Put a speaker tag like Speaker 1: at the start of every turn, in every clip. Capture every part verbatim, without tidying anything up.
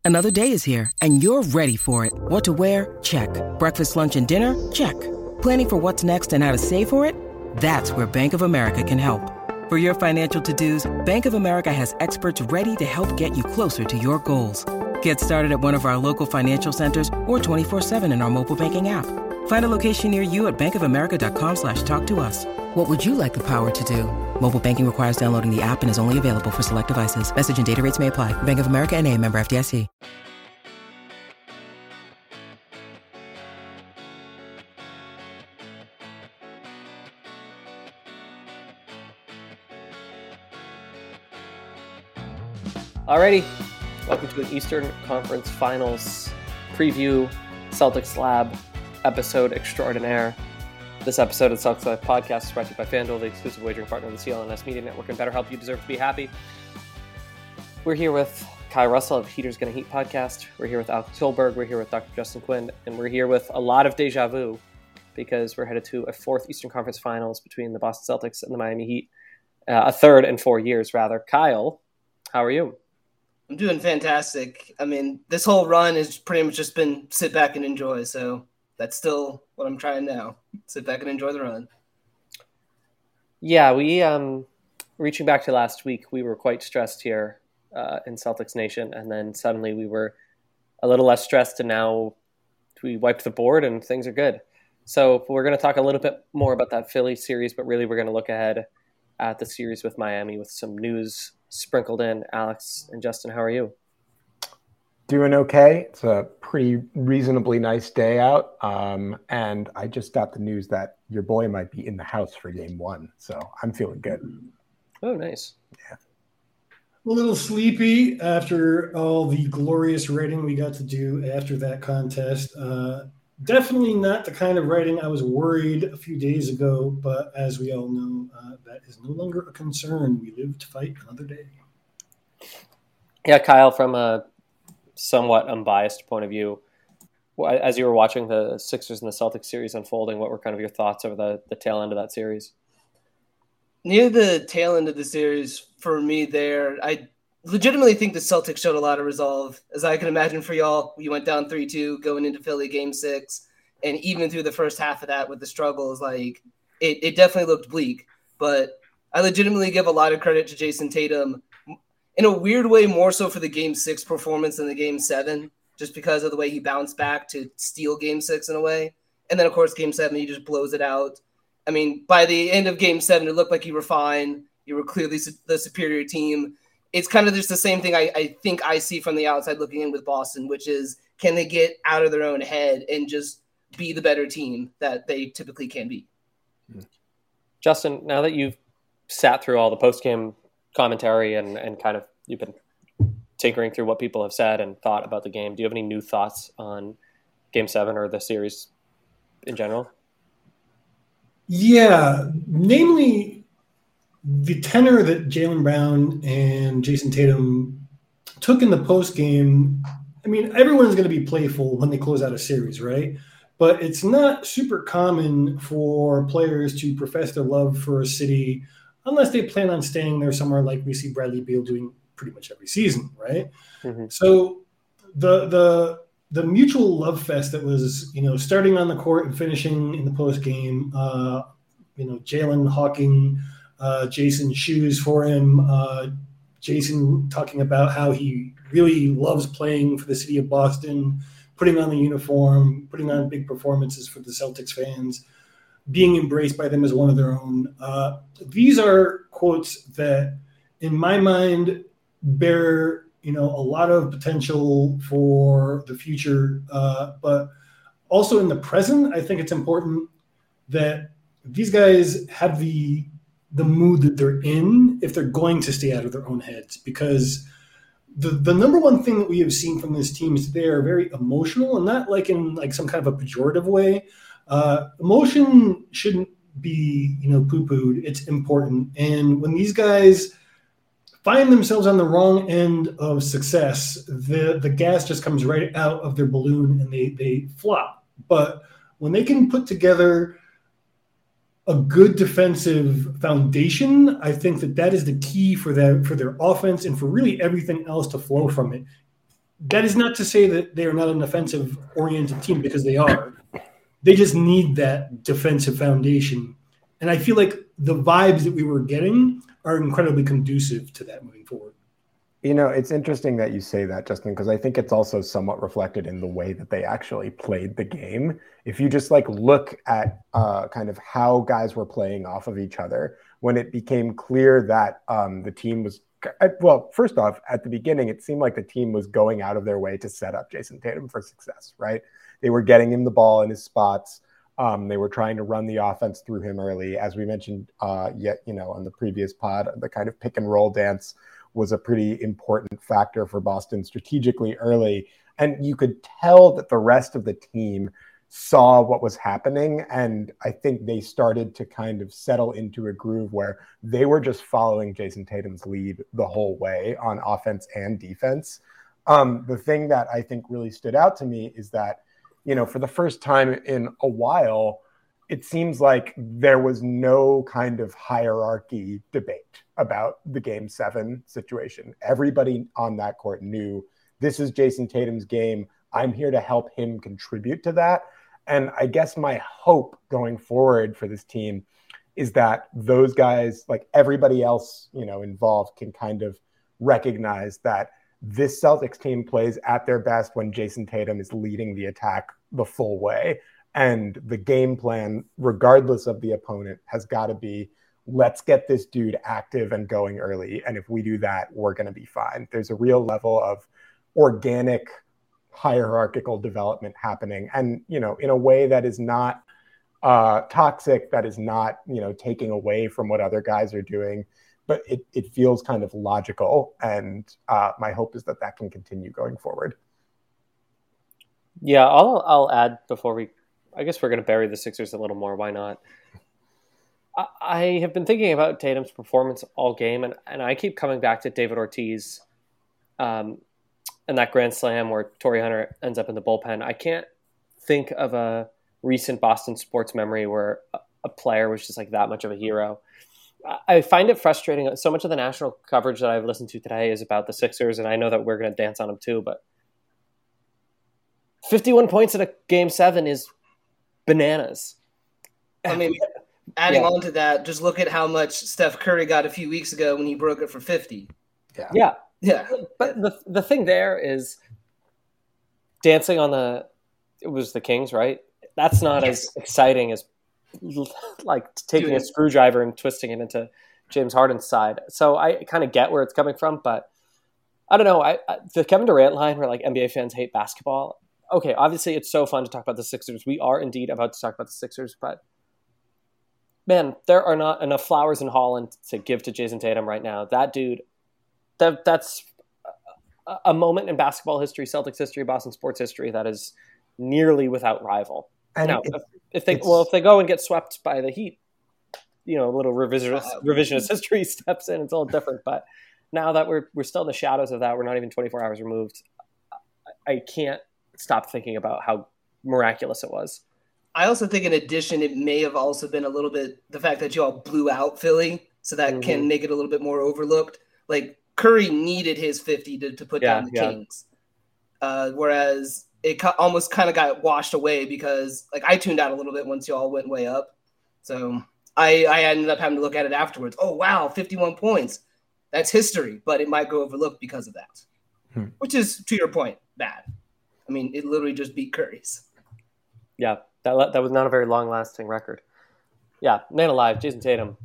Speaker 1: Another day is here, and you're ready for it. What to wear? Check. Breakfast, lunch, and dinner? Check. Planning for what's next and how to save for it? That's where Bank of America can help. For your financial to-dos, Bank of America has experts ready to help get you closer to your goals. Get started at one of our local financial centers or twenty-four seven in our mobile banking app. Find a location near you at bankofamerica.com slash talk to us. What would you like the power to do? Mobile banking requires downloading the app and is only available for select devices. Message and data rates may apply. Bank of America N A, member F D I C.
Speaker 2: Alrighty, welcome to an Eastern Conference Finals preview, Celtics Lab episode extraordinaire. This episode of the Celtics Lab podcast is brought to you by FanDuel, the exclusive wagering partner of the C L N S Media Network, and BetterHelp. You deserve to be happy. We're here with Kai Russell of Heaters Gonna Heat podcast. We're here with Alex Hilberg. We're here with Doctor Justin Quinn, and we're here with a lot of deja vu because we're headed to a fourth Eastern Conference Finals between the Boston Celtics and the Miami Heat, uh, a third in four years rather. Kyle, how are you?
Speaker 3: I'm doing fantastic. I mean, this whole run has pretty much just been sit back and enjoy. So that's still what I'm trying now. Sit back and enjoy the run.
Speaker 2: Yeah, we, um, reaching back to last week, we were quite stressed here uh, in Celtics Nation. And then suddenly we were a little less stressed, and now we wiped the board and things are good. So we're going to talk a little bit more about that Philly series, but really we're going to look ahead at the series with Miami with some news sprinkled in. Alex and Justin, how are you?
Speaker 4: Doing okay. It's a pretty reasonably nice day out. Um, and I just got the news that your boy might be in the house for game one. So I'm feeling good.
Speaker 2: Oh, nice.
Speaker 4: Yeah.
Speaker 5: A little sleepy after all the glorious writing we got to do after that contest. Uh, definitely not the kind of writing I was worried a few days ago, but as we all know, uh, that is no longer a concern. We live to fight another day.
Speaker 2: Yeah, Kyle, from a somewhat unbiased point of view, as you were watching the Sixers and the Celtics series unfolding, what were kind of your thoughts over the, the tail end of that series?
Speaker 3: Near the tail end of the series, for me there, I legitimately think the Celtics showed a lot of resolve. As I can imagine for y'all, you went down three two going into Philly game six, and even through the first half of that with the struggles, like it, it definitely looked bleak. But I legitimately give a lot of credit to Jason Tatum in a weird way, more so for the game six performance than the game seven, just because of the way he bounced back to steal game six in a way. And then, of course, game seven, he just blows it out. I mean, by the end of game seven, it looked like you were fine. You were clearly the superior team. It's kind of just the same thing I, I think I see from the outside looking in with Boston, which is, can they get out of their own head and just be the better team that they typically can be?
Speaker 2: Justin, now that you've sat through all the post-game commentary and, and kind of you've been tinkering through what people have said and thought about the game, do you have any new thoughts on game seven or the series in general?
Speaker 5: Yeah, namely the tenor that Jaylen Brown and Jason Tatum took in the post game. I mean, everyone's going to be playful when they close out a series, right? But it's not super common for players to profess their love for a city unless they plan on staying there somewhere, like we see Bradley Beal doing pretty much every season, right? Mm-hmm. So the the the mutual love fest that was, you know, starting on the court and finishing in the post game, uh, you know, Jaylen hawking uh, Jason's shoes for him, uh, Jason talking about how he really loves playing for the city of Boston, putting on the uniform, putting on big performances for the Celtics fans, being embraced by them as one of their own. Uh, these are quotes that, in my mind, bear, you know, a lot of potential for the future. Uh, but also in the present, I think it's important that these guys have the the mood that they're in if they're going to stay out of their own heads. Because the, the number one thing that we have seen from this team is they are very emotional, and not like in like some kind of a pejorative way. Uh, emotion shouldn't be, you know, poo-pooed. It's important. And when these guys find themselves on the wrong end of success, the, the gas just comes right out of their balloon and they, they flop. But when they can put together a good defensive foundation, I think that that is the key for their, for their offense and for really everything else to flow from it. that is not to say that they are not an offensive-oriented team, because they are. They just need that defensive foundation. And I feel like the vibes that we were getting are incredibly conducive to that moving forward.
Speaker 4: You know, it's interesting that you say that, Justin, because I think it's also somewhat reflected in the way that they actually played the game. If you just like look at uh, kind of how guys were playing off of each other, when it became clear that um, the team was, well, first off, at the beginning, it seemed like the team was going out of their way to set up Jason Tatum for success, right? They were getting him the ball in his spots. Um, they were trying to run the offense through him early. As we mentioned, uh, yet, you know, on the previous pod, the kind of pick and roll dance was a pretty important factor for Boston strategically early. And you could tell that the rest of the team saw what was happening. And I think they started to kind of settle into a groove where they were just following Jason Tatum's lead the whole way on offense and defense. Um, the thing that I think really stood out to me is that, you know, for the first time in a while, it seems like there was no kind of hierarchy debate about the game seven situation. Everybody on that court knew this is Jason Tatum's game. I'm here to help him contribute to that. And I guess my hope going forward for this team is that those guys, like everybody else, you know, involved, can kind of recognize that this Celtics team plays at their best when Jason Tatum is leading the attack the full way. And the game plan, regardless of the opponent, has got to be, let's get this dude active and going early. And if we do that, we're going to be fine. There's a real level of organic hierarchical development happening. And, you know, in a way that is not uh, toxic, that is not, you know, taking away from what other guys are doing, but it, it feels kind of logical. And uh, my hope is that that can continue going forward.
Speaker 2: Yeah, I'll, I'll add before we, I guess we're going to bury the Sixers a little more. Why not? I, I have been thinking about Tatum's performance all game, and, and I keep coming back to David Ortiz um, and that grand slam where Torrey Hunter ends up in the bullpen. I can't think of a recent Boston sports memory where a, a player was just like that much of a hero. I, I find it frustrating. So much of the national coverage that I've listened to today is about the Sixers, and I know that we're going to dance on them too, but fifty-one points in a game seven is bananas.
Speaker 3: I mean, adding
Speaker 2: yeah.
Speaker 3: on to that, just look at how much Steph Curry got a few weeks ago when he broke it for fifty.
Speaker 4: Yeah.
Speaker 2: Yeah.
Speaker 3: Yeah.
Speaker 2: But the the thing there is dancing on the, it was the Kings, right? That's not
Speaker 3: Yes.
Speaker 2: as exciting as like taking
Speaker 3: Dude.
Speaker 2: a screwdriver and twisting it into James Harden's side. So I kind of get where it's coming from, but I don't know. I, I the Kevin Durant line where like N B A fans hate basketball. Okay, obviously it's so fun to talk about the Sixers. We are indeed about to talk about the Sixers, but man, there are not enough flowers in Holland to give to Jason Tatum right now. That dude, that that's a, a moment in basketball history, Celtics history, Boston sports history that is nearly without rival.
Speaker 4: And
Speaker 2: now,
Speaker 4: it,
Speaker 2: if, if they
Speaker 4: it's-
Speaker 2: well, if they go and get swept by the Heat, you know, a little revisionist,
Speaker 3: Uh,
Speaker 2: revisionist history steps in. It's a little different, but now that we're we're still in the shadows of that, we're not even twenty-four hours removed. I, I can't stop thinking about how miraculous it was.
Speaker 3: I also think in addition, it may have also been a little bit the fact that you all blew out Philly, so that
Speaker 2: Mhm.
Speaker 3: can make it a little bit more overlooked. Like Curry needed his fifty to, to put
Speaker 2: Yeah,
Speaker 3: down the
Speaker 2: yeah.
Speaker 3: Kings. Uh, whereas it co- almost kind of got washed away because like I tuned out a little bit once you all went way up. So I, I ended up having to look at it afterwards. Oh, wow, fifty-one points. That's history, but it might go overlooked because of that,
Speaker 4: Hmm.
Speaker 3: which is, to your point, bad. I mean, it literally just beat Curry's.
Speaker 2: Yeah, that that was not a very long-lasting record. Yeah, man alive, Jason Tatum.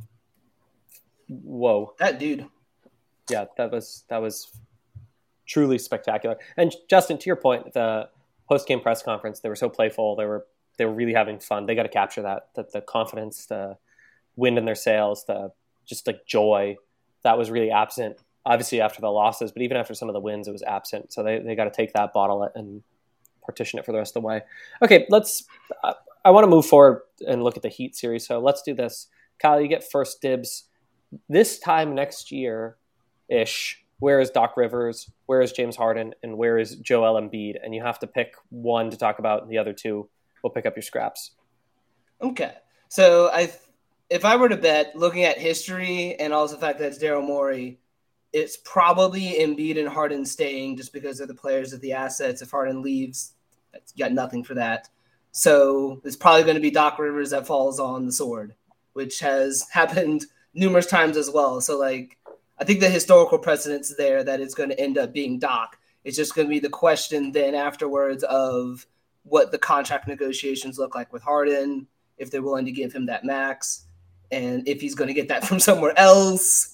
Speaker 2: Whoa.
Speaker 3: That dude.
Speaker 2: Yeah, that was that was truly spectacular. And Justin, to your point, the post-game press conference, they were so playful. They were they were really having fun. They got to capture that, that the confidence, the wind in their sails, the just like joy that was really absent. Obviously after the losses, but even after some of the wins, it was absent. So they, they got to take that, bottle it, and partition it for the rest of the way. Okay, let's. Uh, I want to move forward and look at the Heat series. So let's do this. Kyle, you get first dibs. This time next year ish, where is Doc Rivers? Where is James Harden? And where is Joel Embiid? And you have to pick one to talk about, and the other two will pick up your scraps.
Speaker 3: Okay. So I, if I were to bet, looking at history and also the fact that it's Daryl Morey, it's probably Embiid and Harden staying just because they're the players of the assets. If Harden leaves, you got nothing for that. So it's probably going to be Doc Rivers that falls on the sword, which has happened numerous times as well. So, like, I think the historical precedent's there that it's going to end up being Doc. It's just going to be the question then afterwards of what the contract negotiations look like with Harden, if they're willing to give him that max, and if he's going to get that from somewhere else.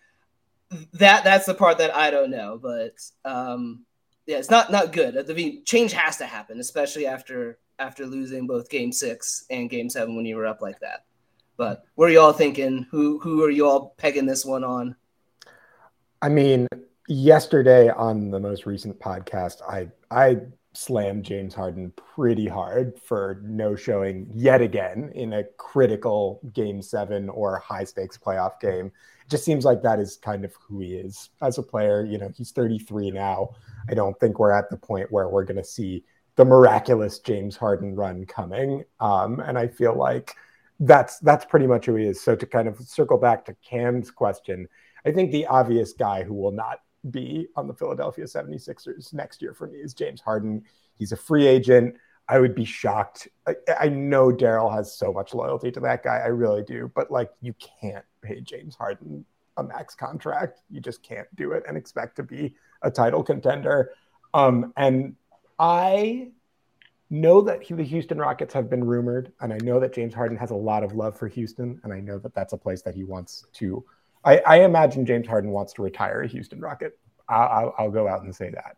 Speaker 3: That that's the part that I don't know. But, um, yeah, it's not, not good. I mean, change has to happen, especially after after losing both game six and game seven when you were up like that. But what are you all thinking? Who who are you all pegging this one on?
Speaker 4: I mean, yesterday on the most recent podcast, I I slammed James Harden pretty hard for no showing yet again in a critical game seven or high stakes playoff game. It just seems like that is kind of who he is as a player. You know, he's thirty-three now. I don't think we're at the point where we're going to see the miraculous James Harden run coming. Um, and I feel like that's that's pretty much who he is. So to kind of circle back to Cam's question, I think the obvious guy who will not be on the Philadelphia seventy-sixers next year for me is James Harden. He's a free agent. I would be shocked. I, I know Daryl has so much loyalty to that guy. I really do. But, like, you can't pay James Harden a max contract. You just can't do it and expect to be a title contender. Um, and I know that he, the Houston Rockets have been rumored, and I know that James Harden has a lot of love for Houston, and I know that that's a place that he wants to. I, I imagine James Harden wants to retire a Houston Rocket. I'll, I'll, I'll go out and say that.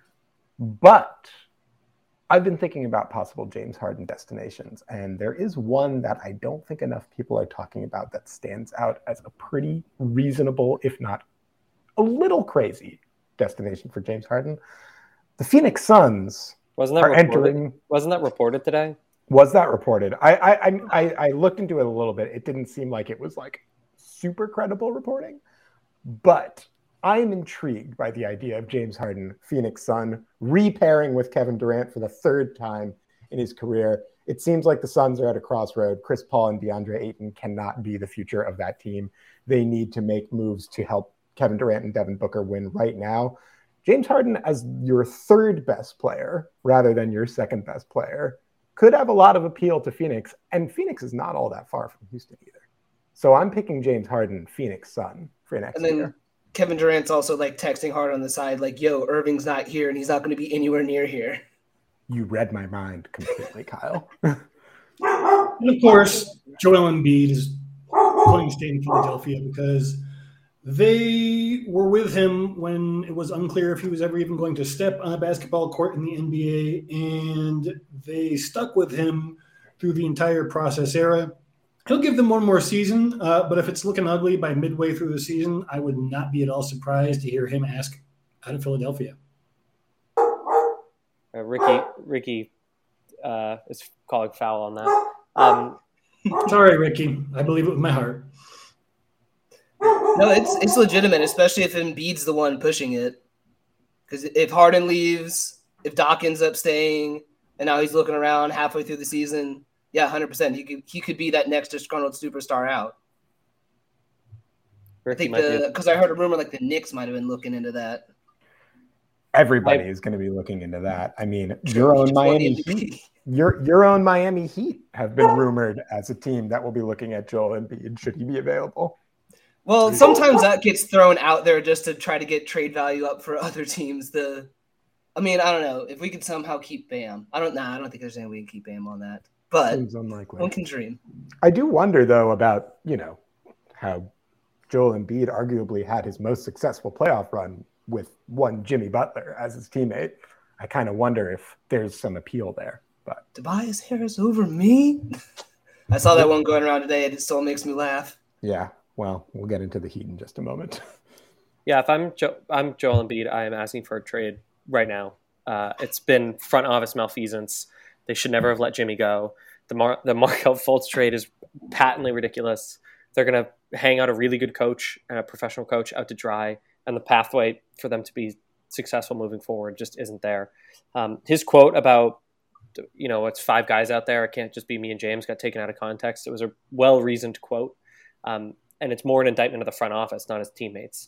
Speaker 4: But I've been thinking about possible James Harden destinations, and there is one that I don't think enough people are talking about that stands out as a pretty reasonable, if not a little crazy, destination for James Harden. The Phoenix Suns
Speaker 2: wasn't that
Speaker 4: are
Speaker 2: reported?
Speaker 4: entering.
Speaker 2: Wasn't that reported today?
Speaker 4: Was that reported? I, I I I looked into it a little bit. It didn't seem like it was like super credible reporting, but I'm intrigued by the idea of James Harden, Phoenix Sun, repairing with Kevin Durant for the third time in his career. It seems like the Suns are at a crossroad. Chris Paul and DeAndre Ayton cannot be the future of that team. They need to make moves to help Kevin Durant and Devin Booker win right now. James Harden as your third best player rather than your second best player could have a lot of appeal to Phoenix, and Phoenix is not all that far from Houston either. So I'm picking James Harden, Phoenix Sun for next
Speaker 3: and then
Speaker 4: year.
Speaker 3: Kevin Durant's also like texting hard on the side, like, yo, Irving's not here and he's not going to be anywhere near here.
Speaker 4: You read my mind completely, Kyle.
Speaker 5: And of course, Joel Embiid is going to stay in Philadelphia because they were with him when it was unclear if he was ever even going to step on a basketball court in the N B A, and they stuck with him through the entire process era. He'll give them one more season, uh, but if it's looking ugly by midway through the season, I would not be at all surprised to hear him ask out of Philadelphia.
Speaker 2: Uh, Ricky Ricky uh, is calling foul on that. Um,
Speaker 5: Sorry, Ricky. I believe it with my heart.
Speaker 3: No, it's it's legitimate, especially if Embiid's the one pushing it. Because if Harden leaves, if Doc ends up staying, and now he's looking around halfway through the season, yeah, one hundred percent. He could he could be that next disgruntled superstar out.
Speaker 2: Ricky
Speaker 3: I think the
Speaker 2: be...
Speaker 3: because I heard a rumor like the Knicks might have been looking into that.
Speaker 4: Everybody
Speaker 2: I...
Speaker 4: is going to be looking into that. I mean, your own Miami Heat, your your own Miami Heat have been rumored as a team that will be looking at Joel Embiid should he be available.
Speaker 3: Well, sometimes that gets thrown out there just to try to get trade value up for other teams. The, I mean, I don't know if we could somehow keep Bam. I don't know. Nah, I don't think there's any way we can keep Bam on that. But
Speaker 4: Seems unlikely.
Speaker 3: One can dream.
Speaker 4: I do wonder though about you know how Joel Embiid arguably had his most successful playoff run with one Jimmy Butler as his teammate. I kind of wonder if there's some appeal there. But
Speaker 3: Tobias Harris over me. I saw that one going around today, and it still makes me laugh.
Speaker 4: Yeah. Well, we'll get into the Heat in just a moment.
Speaker 2: Yeah, if I'm jo- I'm Joel Embiid, I am asking for a trade right now. Uh, it's been front office malfeasance. They should never have let Jimmy go. The Mar- the Markelle Fultz trade is patently ridiculous. They're going to hang out a really good coach and a professional coach out to dry, and the pathway for them to be successful moving forward just isn't there. Um, his quote about, you know, it's five guys out there, it can't just be me and James, got taken out of context. It was a well-reasoned quote. Um, And it's more an indictment of the front office, not his teammates.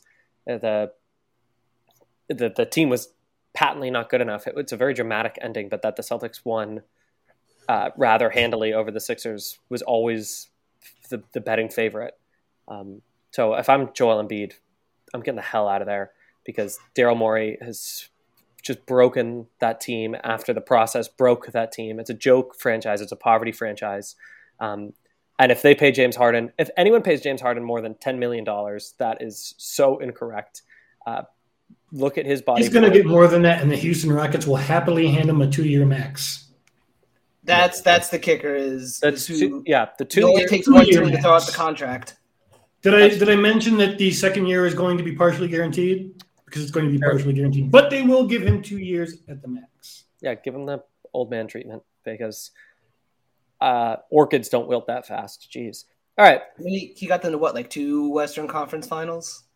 Speaker 2: the the the team was patently not good enough. It, it's a very dramatic ending, but that the Celtics won uh, rather handily over the Sixers was always the, the betting favorite. Um, so if I'm Joel Embiid, I'm getting the hell out of there because Daryl Morey has just broken that team after the process broke that team. It's a joke franchise. It's a poverty franchise. Um, and if they pay James Harden, if anyone pays James Harden more than ten million dollars, that is so incorrect. Uh, look at his body.
Speaker 5: He's going to get more than that, and the Houston Rockets will happily hand him a two-year max.
Speaker 3: That's that's the kicker. Is,
Speaker 2: That's
Speaker 3: is
Speaker 2: two, yeah. The two
Speaker 3: it only
Speaker 2: year,
Speaker 3: takes one team to
Speaker 5: max.
Speaker 3: throw out the contract.
Speaker 5: Did I did I mention that the second year is going to be partially guaranteed? Because it's going to be partially guaranteed, but they will give him two years at the max.
Speaker 2: Yeah, give him the old man treatment because uh, orchids don't wilt that fast. Jeez. All right.
Speaker 3: He, he got them to what, like two Western Conference Finals?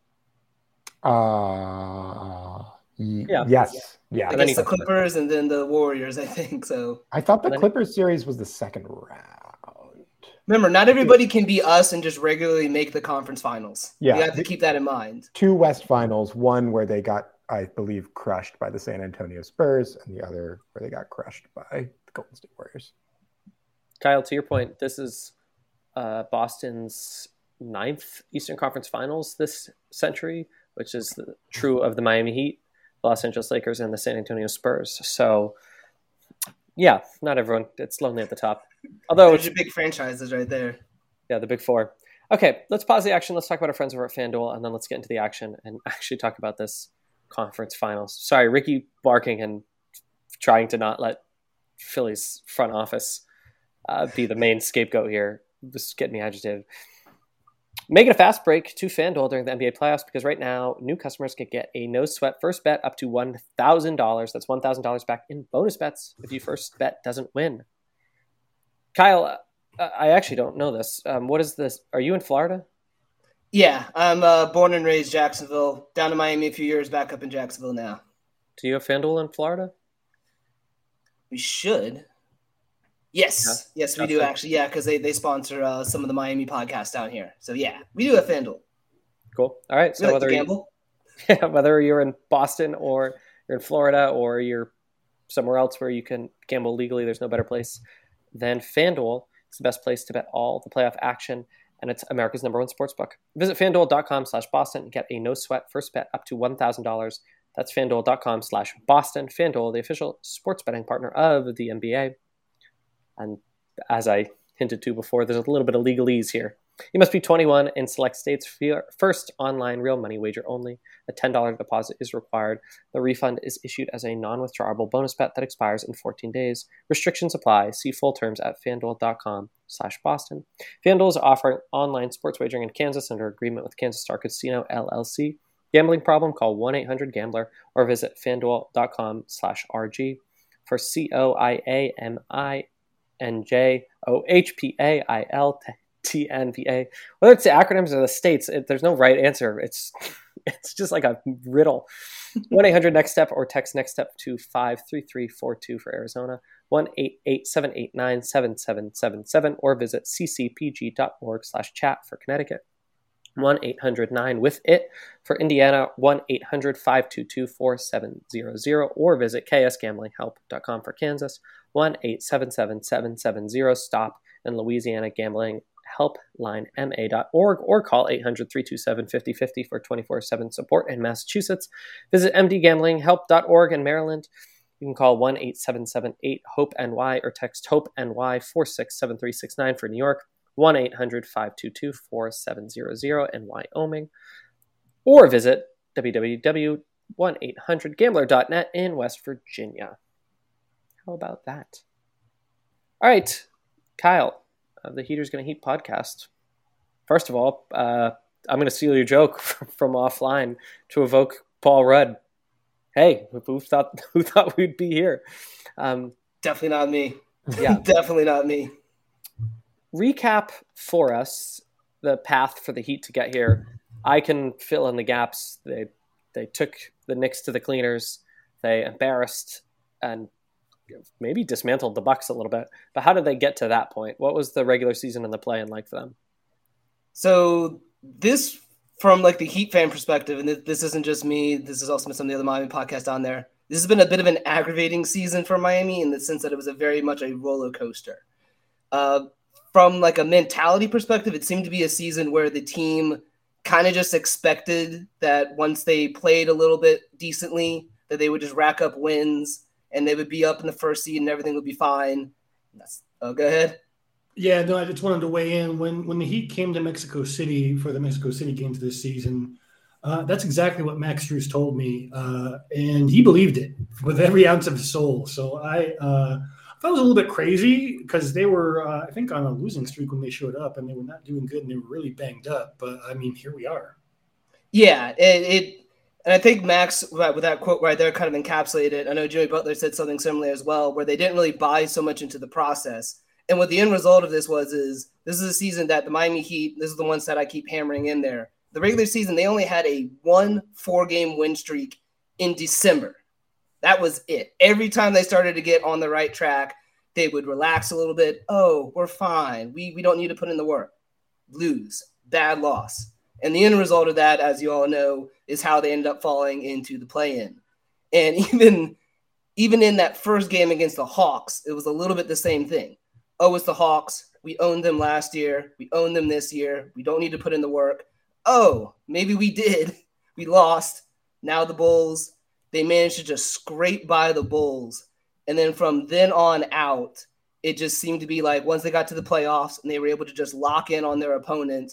Speaker 4: Uh, y-
Speaker 2: Yeah.
Speaker 4: Yes. Yeah.
Speaker 2: And then
Speaker 3: Against
Speaker 2: he-
Speaker 3: the Clippers and then the Warriors, I think. So
Speaker 4: I thought the
Speaker 2: and then-
Speaker 4: Clippers series was the second round.
Speaker 3: remember, not everybody can be us and just regularly make the conference finals.
Speaker 4: Yeah.
Speaker 3: You have to keep that in mind.
Speaker 4: Two West Finals, one where they got, I believe, crushed by the San Antonio Spurs, and the other where they got crushed by the Golden State Warriors.
Speaker 2: Kyle, to your point, this is uh, Boston's ninth Eastern Conference Finals this century, which is the, true of the Miami Heat, the Los Angeles Lakers, and the San Antonio Spurs. So, yeah, not everyone. It's lonely at the top. Although,
Speaker 3: There's
Speaker 2: it's,
Speaker 3: your big franchises right there.
Speaker 2: yeah, the big four. Okay, let's pause the action. Let's talk about our friends over at FanDuel, and then let's get into the action and actually talk about this conference finals. Sorry, Ricky barking and trying to not let Philly's front office uh, be the main scapegoat here. This is getting me agitated. Make it a fast break to FanDuel during the N B A playoffs because right now, new customers can get a no-sweat first bet up to one thousand dollars. That's one thousand dollars back in bonus bets if your first bet doesn't win. Kyle, uh, I actually don't know this. Um, what is this? Are you in Florida?
Speaker 3: Yeah, I'm uh, born and raised Jacksonville, down to Miami a few years, back up in Jacksonville now.
Speaker 2: Do you have FanDuel in Florida?
Speaker 3: We should. Yes,
Speaker 2: Yeah,
Speaker 3: yes, we do
Speaker 2: absolutely.
Speaker 3: actually. Yeah, because they, they sponsor uh, some of the Miami podcasts down here. So yeah, we do have FanDuel.
Speaker 2: Cool. All right.
Speaker 3: We
Speaker 2: So
Speaker 3: like to
Speaker 2: whether you,
Speaker 3: gamble.
Speaker 2: yeah, whether you're in Boston or you're in Florida or you're somewhere else where you can gamble legally, there's no better place than FanDuel. It's the best place to bet all the playoff action, and it's America's number one sportsbook. Visit FanDuel.com slash Boston and get a no-sweat first bet up to one thousand dollars. That's FanDuel.com slash Boston. FanDuel, the official sports betting partner of the N B A. And as I hinted to before, there's a little bit of legalese here. You must be twenty-one in select states. First online real money wager only. A ten dollars deposit is required. The refund is issued as a non-withdrawable bonus bet that expires in fourteen days. Restrictions apply. See full terms at FanDuel.com slash Boston. FanDuel is offering online sports wagering in Kansas under agreement with Kansas Star Casino, L L C. Gambling problem? Call one eight hundred gambler or visit FanDuel.com slash RG. For C O I A M I N J O H P A I L T N V A. Whether it's the acronyms or the states, it, there's no right answer. It's it's just like a riddle. one eight hundred next step or text next step to five three three four two for Arizona, one eight eight seven eight nine seven seven seven seven, or visit ccpg.org slash chat for Connecticut. one eight hundred nine with it for Indiana, one eight hundred five two two four seven zero zero, or visit k s gambling help dot com for Kansas, one eight seven seven seven seven zero stop, and Louisiana Gambling Helpline M A dot org, or call eight hundred three two seven five zero five zero for twenty-four seven support in Massachusetts. Visit m d gambling help dot org in Maryland. You can call one eight seven seven eight hope N Y or text HOPE-NY four six seven three six nine for New York, one eight hundred five two two four seven zero zero in Wyoming, or visit w w w dot one eight hundred gambler dot net in West Virginia. How about that? All right, Kyle, of the Heaters Gonna Heat podcast. First of all, uh, I'm going to steal your joke from offline to evoke Paul Rudd. Hey, who thought who thought we'd be here? Um,
Speaker 3: Definitely not me.
Speaker 2: Yeah.
Speaker 3: Definitely not me.
Speaker 2: Recap for us the path for the Heat to get here. I can fill in the gaps. They they took the Knicks to the cleaners. They embarrassed and maybe dismantled the Bucks a little bit. But how did they get to that point? What was the regular season and the play-in like for them?
Speaker 3: So this from like the Heat fan perspective, and this isn't just me, this is also some of the other Miami podcasts on there. This has been a bit of an aggravating season for Miami in the sense that it was a very much a roller coaster. Uh, from like a mentality perspective, it seemed to be a season where the team kind of just expected that once they played a little bit decently, that they would just rack up wins and they would be up in the first seed and everything would be fine. That's, oh, go ahead.
Speaker 5: Yeah, no, I just wanted to weigh in. When when the Heat came to Mexico City for the Mexico City games this season, uh, that's exactly what Max Strus told me, uh, and he believed it with every ounce of his soul. So I, uh, I thought it was a little bit crazy because they were, uh, I think, on a losing streak when they showed up, and they were not doing good, and they were really banged up. But, I mean, here we are.
Speaker 3: Yeah, it, it and I think Max, right, with that quote right there, kind of encapsulated. I know Jimmy Butler said something similar as well, where they didn't really buy so much into the process. And what the end result of this was is this is a season that the Miami Heat, this is the ones that I keep hammering in there. The regular season, they only had a one four-game win streak in December. That was it. Every time they started to get on the right track, they would relax a little bit. Oh, we're fine. We, we don't need to put in the work. Lose. Bad loss. And the end result of that, as you all know, is how they ended up falling into the play-in. And even, even in that first game against the Hawks, it was a little bit the same thing. Oh, it's the Hawks. We owned them last year. We own them this year. We don't need to put in the work. Oh, maybe we did. We lost. Now the Bulls, they managed to just scrape by the Bulls. And then from then on out, it just seemed to be like once they got to the playoffs and they were able to just lock in on their opponent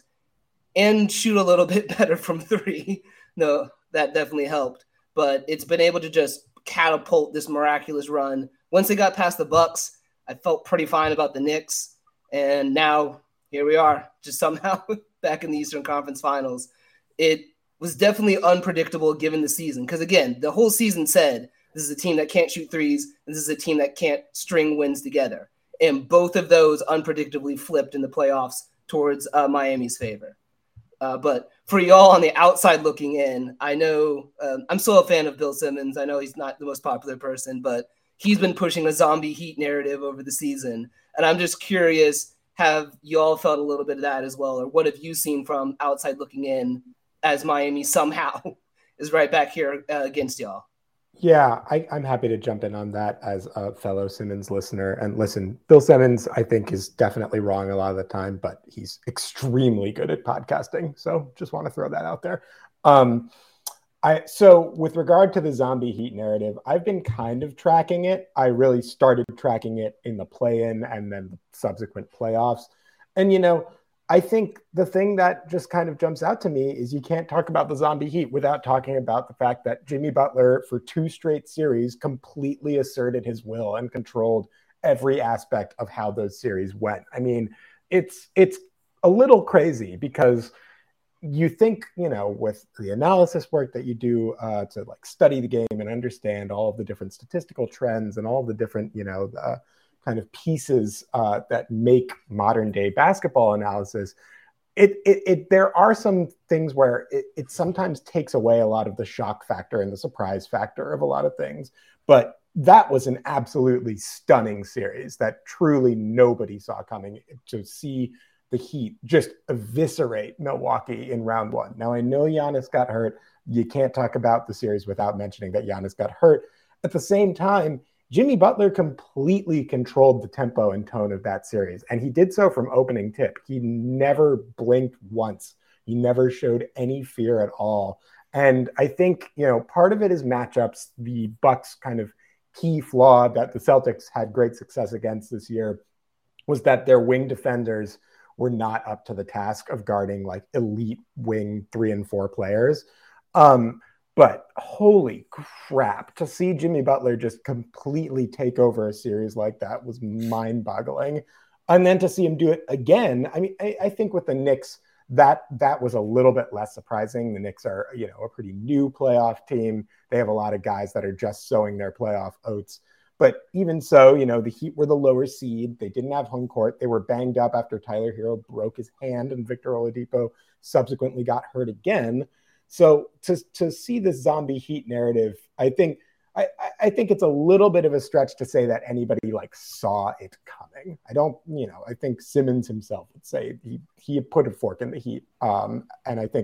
Speaker 3: and shoot a little bit better from three. No, that definitely helped. But it's been able to just catapult this miraculous run. Once they got past the Bucks, I felt pretty fine about the Knicks, and now here we are, just somehow back in the Eastern Conference Finals. It was definitely unpredictable given the season, because, again, the whole season said this is a team that can't shoot threes, and this is a team that can't string wins together. And both of those unpredictably flipped in the playoffs towards uh, Miami's favor. Uh, but for y'all on the outside looking in, I know um, I'm still a fan of Bill Simmons. I know he's not the most popular person, but he's been pushing a zombie Heat narrative over the season. And I'm just curious, have you all felt a little bit of that as well? Or what have you seen from outside looking in as Miami somehow is right back here uh, against y'all?
Speaker 4: Yeah, I, I'm happy to jump in on that as a fellow Simmons listener. And listen, Bill Simmons, I think, is definitely wrong a lot of the time, but he's extremely good at podcasting. So just want to throw that out there. Um, I, so with regard to the zombie Heat narrative, I've been kind of tracking it. I really started tracking it in the play-in and then the subsequent playoffs. And, you know, I think the thing that just kind of jumps out to me is you can't talk about the zombie Heat without talking about the fact that Jimmy Butler, for two straight series, completely asserted his will and controlled every aspect of how those series went. I mean, it's it's a little crazy because you think, you know, with the analysis work that you do uh, to like study the game and understand all of the different statistical trends and all the different, you know, the kind of pieces uh, that make modern day basketball analysis, it, it, it there are some things where it, it sometimes takes away a lot of the shock factor and the surprise factor of a lot of things. But that was an absolutely stunning series that truly nobody saw coming. To see the Heat just eviscerate Milwaukee in round one. Now, I know Giannis got hurt. You can't talk about the series without mentioning that Giannis got hurt. At the same time, Jimmy Butler completely controlled the tempo and tone of that series, and he did so from opening tip. He never blinked once. He never showed any fear at all. And I think, you know, part of it is matchups. The Bucks' kind of key flaw that the Celtics had great success against this year was that their wing defenders were not up to the task of guarding like elite wing three and four players. Um, but holy crap, to see Jimmy Butler just completely take over a series like that was mind-boggling. And then to see him do it again, I mean, I, I think with the Knicks, that that was a little bit less surprising. The Knicks are, you know, a pretty new playoff team. They have a lot of guys that are just sowing their playoff oats. But even so, you know, the Heat were the lower seed. They didn't have home court. They were banged up after Tyler Hero broke his hand and Victor Oladipo subsequently got hurt again. So to to see this zombie Heat narrative, I think I, I think it's a little bit of a stretch to say that anybody like saw it coming. I don't, you know, I think Simmons himself would say he he put a fork in the Heat. Um, and I think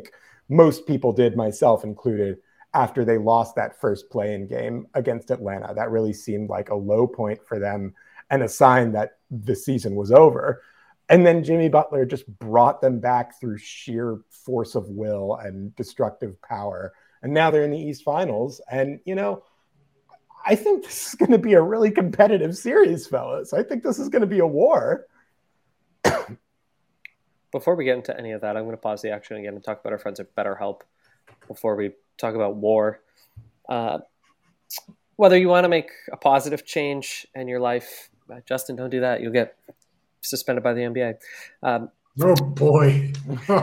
Speaker 4: most people did, myself included, after they lost that first play-in game against Atlanta. That really seemed like a low point for them and a sign that the season was over. And then Jimmy Butler just brought them back through sheer force of will and destructive power. And now they're in the East Finals. And, you know, I think this is going to be a really competitive series, fellas. I think this is going to be a war.
Speaker 2: Before we get into any of that, I'm going to pause the action again and talk about our friends at BetterHelp before we talk about war. Uh, whether you want to make a positive change in your life, uh, Justin, don't do that. You'll get suspended by the N B A. Um,
Speaker 5: oh, boy.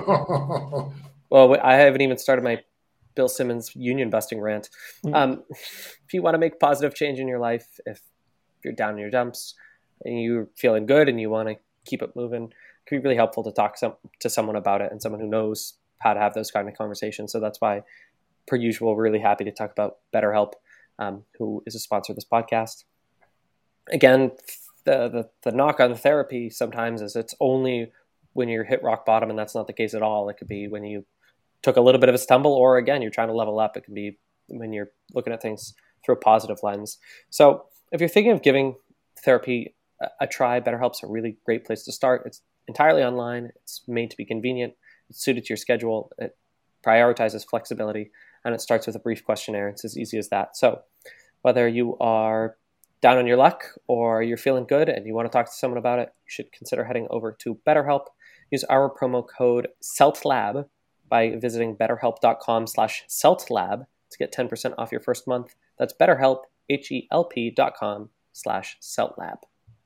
Speaker 2: well, I haven't even started my Bill Simmons union busting rant. Um, if you want to make positive change in your life, if you're down in your dumps and you're feeling good and you want to keep it moving, it can be really helpful to talk some, to someone about it and someone who knows how to have those kind of conversations. So that's why, per usual, we're really happy to talk about BetterHelp, um, who is a sponsor of this podcast. Again, the, the the knock on the therapy sometimes is it's only when you're hit rock bottom, and that's not the case at all. It could be when you took a little bit of a stumble, or again, you're trying to level up. It can be when you're looking at things through a positive lens. So if you're thinking of giving therapy a, a try, BetterHelp's a really great place to start. It's entirely online. It's made to be convenient. It's suited to your schedule. It prioritizes flexibility, and it starts with a brief questionnaire. It's as easy as that. So whether you are down on your luck or you're feeling good and you want to talk to someone about it, you should consider heading over to BetterHelp. Use our promo code CELTLAB by visiting betterhelp.com slash CELTLAB to get ten percent off your first month. That's BetterHelp, H-E-L-P dot com slash CELTLAB.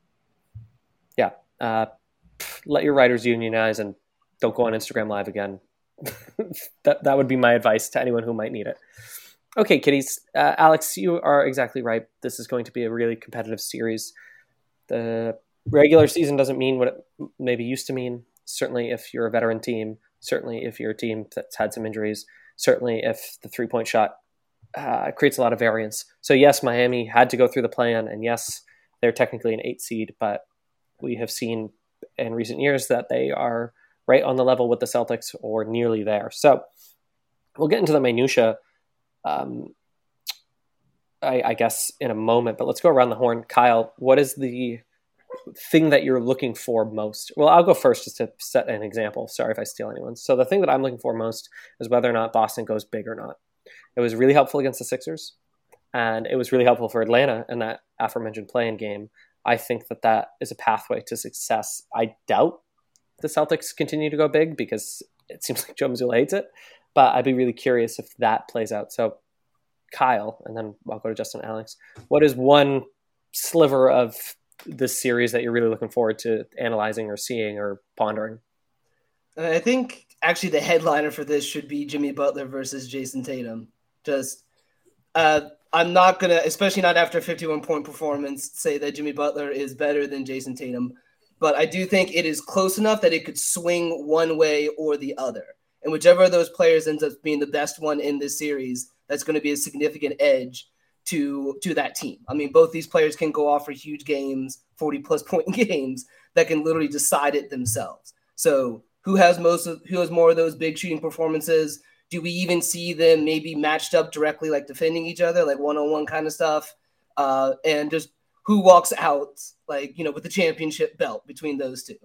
Speaker 2: Yeah. Uh, let your writers unionize and don't go on Instagram Live again. that that would be my advice to anyone who might need it. Okay, kiddies. Uh, Alex, you are exactly right. This is going to be a really competitive series. The regular season doesn't mean what it maybe used to mean. Certainly if you're a veteran team, certainly if you're a team that's had some injuries, certainly if the three-point shot uh, creates a lot of variance. So yes, Miami had to go through the plan, and yes, they're technically an eight seed, but we have seen in recent years that they are right on the level with the Celtics or nearly there. So we'll get into the minutia, um, I, I guess, in a moment, but let's go around the horn. Kyle, what is the thing that you're looking for most? Well, I'll go first just to set an example. Sorry if I steal anyone's. So the thing that I'm looking for most is whether or not Boston goes big or not. It was really helpful against the Sixers, and it was really helpful for Atlanta in that aforementioned play-in game. I think that that is a pathway to success. I doubt the Celtics continue to go big because it seems like Joe Mazzulla hates it, but I'd be really curious if that plays out. So Kyle, and then I'll go to Justin and Alex. What is one sliver of this series that you're really looking forward to analyzing or seeing or pondering?
Speaker 3: I think actually the headliner for this should be Jimmy Butler versus Jason Tatum. Just, uh, I'm not going to, especially not after a fifty-one point performance, say that Jimmy Butler is better than Jason Tatum. But I do think it is close enough that it could swing one way or the other. And whichever of those players ends up being the best one in this series, that's going to be a significant edge to, to that team. I mean, both these players can go off for huge games, forty-plus point games, that can literally decide it themselves. So who has most of, who has more of those big shooting performances? Do we even see them maybe matched up directly, like defending each other, like one-on-one kind of stuff? Uh, and just who walks out, like, you know, with the championship belt between those two?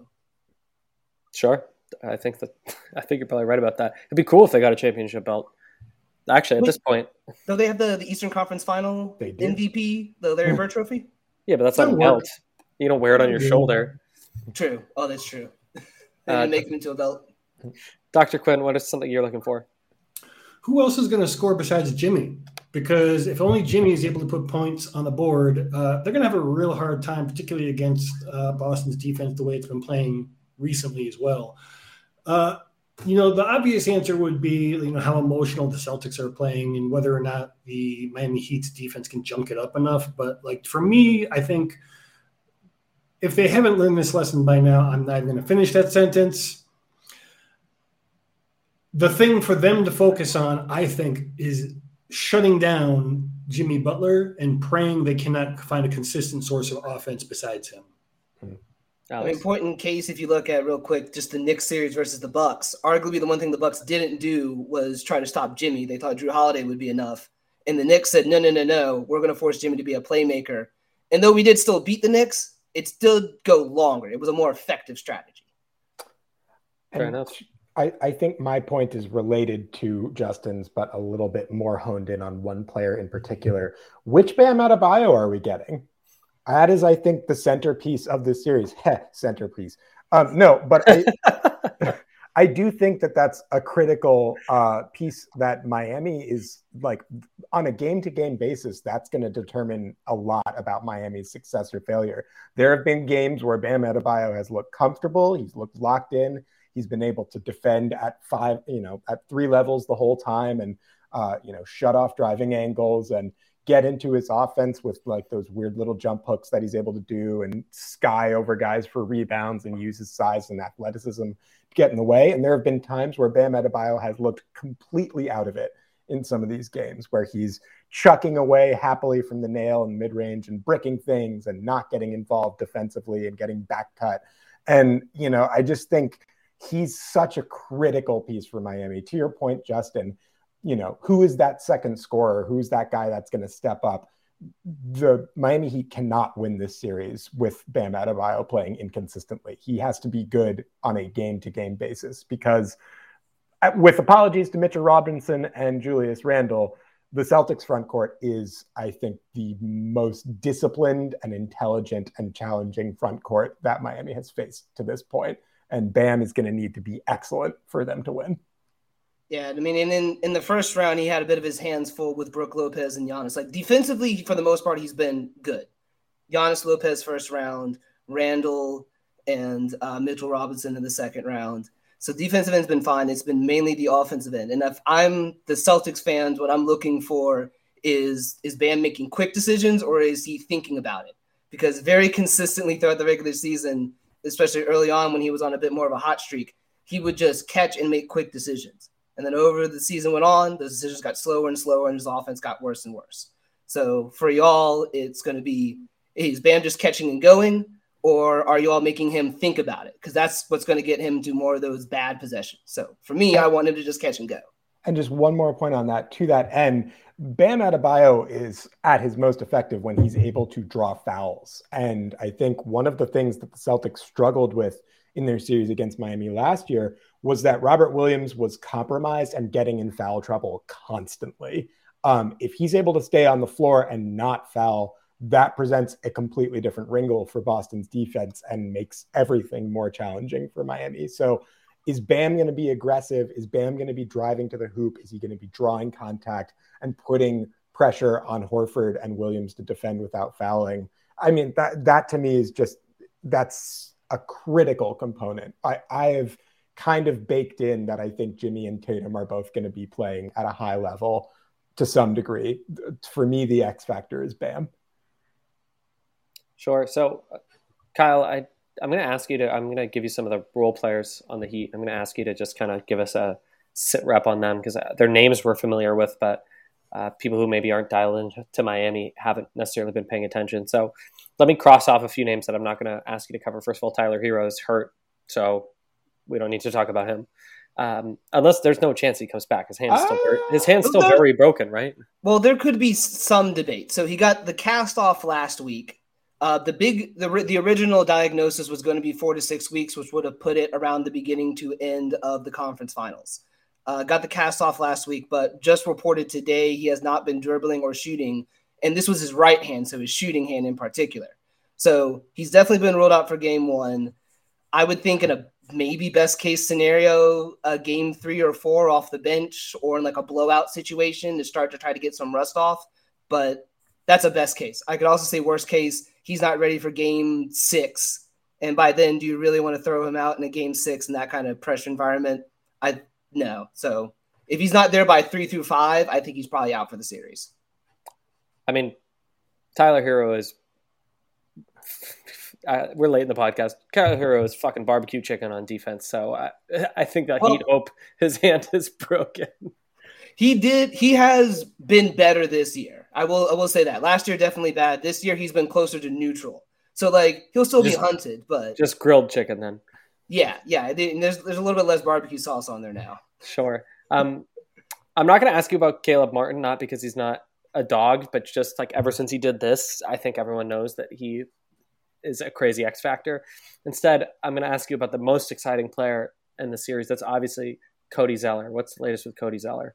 Speaker 2: Sure. I think that I think you're probably right about that. It'd be cool if they got a championship belt. Actually, at Wait, this point,
Speaker 3: no, they have the, the Eastern Conference Final M V P, the Larry Bird Trophy.
Speaker 2: Yeah, but that's not a belt. You don't wear it on your shoulder.
Speaker 3: True. Oh, that's true. They
Speaker 2: uh,
Speaker 3: make it into a belt.
Speaker 2: Doctor Quinn, what is something you're looking for?
Speaker 5: Who else is going to score besides Jimmy? Because if only Jimmy is able to put points on the board, uh, they're going to have a real hard time, particularly against uh, Boston's defense, the way it's been playing recently as well. Uh, you know, the obvious answer would be, you know, how emotional the Celtics are playing and whether or not the Miami Heat's defense can junk it up enough. But, like, for me, I think if they haven't learned this lesson by now, I'm not even going to finish that sentence. The thing for them to focus on, I think, is shutting down Jimmy Butler and praying they cannot find a consistent source of offense besides him.
Speaker 3: I mean, important case, if you look at real quick, just the Knicks series versus the Bucks, arguably the one thing the Bucks didn't do was try to stop Jimmy. They thought Drew Holiday would be enough. And the Knicks said, no, no, no, no, we're going to force Jimmy to be a playmaker. And though we did still beat the Knicks, it still go longer. It was a more effective strategy.
Speaker 2: Fair
Speaker 4: and
Speaker 2: enough.
Speaker 4: I, I think my point is related to Justin's, but a little bit more honed in on one player in particular. Which Bam Adebayo are we getting? That is, I think, the centerpiece of this series. Heh, centerpiece. Um, no, but I, I do think that that's a critical uh, piece that Miami is like on a game-to-game basis. That's going to determine a lot about Miami's success or failure. There have been games where Bam Adebayo has looked comfortable. He's looked locked in. He's been able to defend at five, you know, at three levels the whole time, and uh, you know, shut off driving angles and get into his offense with like those weird little jump hooks that he's able to do and sky over guys for rebounds and use his size and athleticism to get in the way. And there have been times where Bam Adebayo has looked completely out of it in some of these games where he's chucking away happily from the nail and mid-range and bricking things and not getting involved defensively and getting back cut. And, you know, I just think he's such a critical piece for Miami. To your point, Justin, you know, who is that second scorer? Who's that guy that's going to step up? The Miami Heat cannot win this series with Bam Adebayo playing inconsistently. He has to be good on a game-to-game basis because, with apologies to Mitchell Robinson and Julius Randle, the Celtics front court is, I think, the most disciplined and intelligent and challenging front court that Miami has faced to this point. And Bam is going to need to be excellent for them to win.
Speaker 3: Yeah, I mean, and in, in the first round, he had a bit of his hands full with Brook Lopez and Giannis. Like, defensively, for the most part, he's been good. Giannis, Lopez first round, Randall, and uh, Mitchell Robinson in the second round. So defensive end's been fine. It's been mainly the offensive end. And if I'm the Celtics fans, what I'm looking for is, is Bam making quick decisions or is he thinking about it? Because very consistently throughout the regular season, especially early on when he was on a bit more of a hot streak, he would just catch and make quick decisions. And then over the season went on, the decisions got slower and slower, and his offense got worse and worse. So for y'all, it's going to be, is Bam just catching and going, or are y'all making him think about it? Because that's what's going to get him to more of those bad possessions. So for me, I want him to just catch and go.
Speaker 4: And just one more point on that, to that end, Bam Adebayo is at his most effective when he's able to draw fouls. And I think one of the things that the Celtics struggled with in their series against Miami last year was that Robert Williams was compromised and getting in foul trouble constantly. Um, if he's able to stay on the floor and not foul, that presents a completely different wrinkle for Boston's defense and makes everything more challenging for Miami. So is Bam going to be aggressive? Is Bam going to be driving to the hoop? Is he going to be drawing contact and putting pressure on Horford and Williams to defend without fouling? I mean, that that to me is just, that's a critical component. I, I have kind of baked in that I think Jimmy and Tatum are both going to be playing at a high level to some degree. For me, the X factor is Bam.
Speaker 2: Sure. So, Kyle, I, I'm going to ask you to, I'm going to give you some of the role players on the Heat. I'm going to ask you to just kind of give us a sit rep on them because their names we're familiar with, but uh, people who maybe aren't dialed into Miami haven't necessarily been paying attention. So let me cross off a few names that I'm not going to ask you to cover. First of all, Tyler Hero is hurt, so we don't need to talk about him. Um, unless there's no chance he comes back. His hand's still very, his hand's still very broken, right?
Speaker 3: Well, there could be some debate. So he got the cast off last week. Uh, the big, the the original diagnosis was going to be four to six weeks, which would have put it around the beginning to end of the conference finals. Uh, got the cast off last week, but just reported today he has not been dribbling or shooting, and this was his right hand, so his shooting hand in particular. So he's definitely been ruled out for game one. I would think in a maybe best case scenario, a game three or four off the bench or in like a blowout situation to start to try to get some rust off. But that's a best case. I could also say worst case, he's not ready for game six. And by then, do you really want to throw him out in a game six in that kind of pressure environment? I no. So if he's not there by three through five, I think he's probably out for the series.
Speaker 2: I mean, Tyler Hero is uh, we're late in the podcast. Tyler Hero is fucking barbecue chicken on defense. So I, I think that
Speaker 3: well,
Speaker 2: he'd hope his hand is broken.
Speaker 3: He did. He has been better this year. I will. I will say that last year definitely bad. This year he's been closer to neutral. So like he'll still
Speaker 2: Just-
Speaker 3: be hunted, but
Speaker 2: Just grilled chicken then.
Speaker 3: yeah, yeah. There's there's a little bit less barbecue sauce on there now.
Speaker 2: Sure. Um, I'm not going to ask you about Caleb Martin, not because he's not a dog, but just like ever since he did this, I think everyone knows that he is a crazy X factor. Instead, I'm going to ask you about the most exciting player in the series. That's obviously Cody Zeller. What's the latest with Cody Zeller?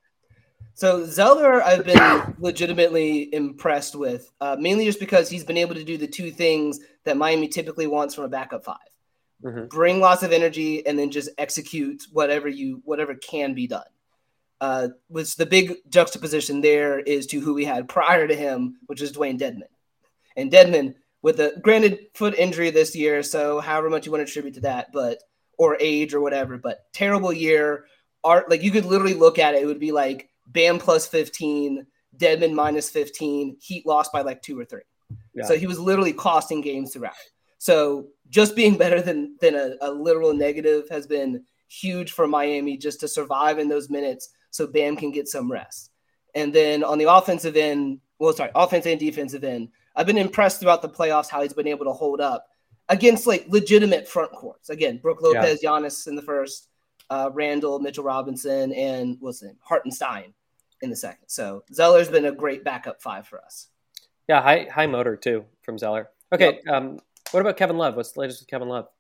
Speaker 3: So Zeller, I've been legitimately impressed with, uh, mainly just because he's been able to do the two things that Miami typically wants from a backup five:
Speaker 2: Mm-hmm.
Speaker 3: bring lots of energy and then just execute whatever you whatever can be done. Uh, which the big juxtaposition there is to who we had prior to him, which is Dwayne Dedmon. And Dedmon, with a granted foot injury this year, so however much you want to attribute to that, but or age or whatever, but terrible year. Art, like you could literally look at it, it would be like Bam plus fifteen, Dedmon minus fifteen, Heat lost by like two or three.
Speaker 2: Yeah.
Speaker 3: So he was literally costing games throughout. So just being better than than a, a literal negative has been huge for Miami just to survive in those minutes so Bam can get some rest. And then on the offensive end, well, sorry, offensive and defensive end, I've been impressed throughout the playoffs how he's been able to hold up against like legitimate front courts. Again, Brooke Lopez, yeah. Giannis in the first, uh, Randall, Mitchell Robinson, and what's his name, Hartenstein in the second. So Zeller's been a great backup five for us.
Speaker 2: Yeah, high high motor too from Zeller. Okay,
Speaker 3: Yep.
Speaker 2: um, what about Kevin Love? What's the latest with Kevin Love?